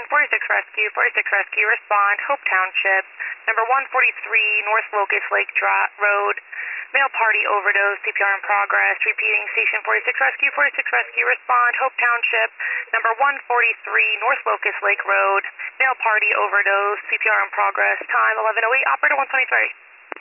46 Rescue, respond, Hope Township, number 143 North Locust Lake Road, male party overdose, CPR in progress, repeating, station 46 Rescue, respond, Hope Township, number 143 North Locust Lake Road, male party overdose, CPR in progress, time 11:08, operator 123.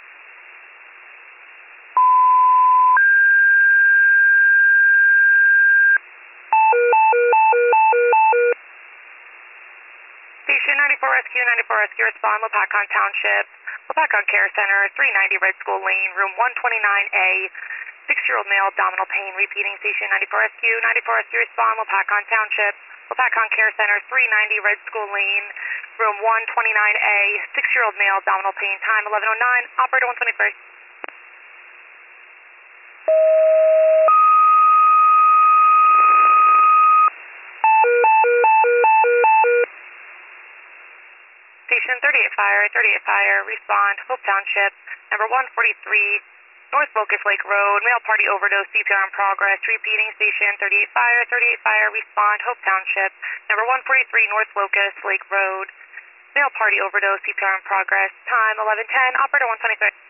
Station 94 Rescue, respond, Lopakon Township, Lopakon Care Center, 390 Red School Lane, room 129A, 6-year-old male, abdominal pain, repeating, station 94 Rescue, respond, Lopakon Township, Lopakon Care Center, 390 Red School Lane, room 129A, 6-year-old male, abdominal pain, time 11:09, operator 123. Station 38 Fire, respond, Hope Township, number 143 North Locust Lake Road, male party overdose, CPR in progress, repeating, station 38 Fire, respond, Hope Township, number 143 North Locust Lake Road, male party overdose, CPR in progress, time 11:10, operator 123.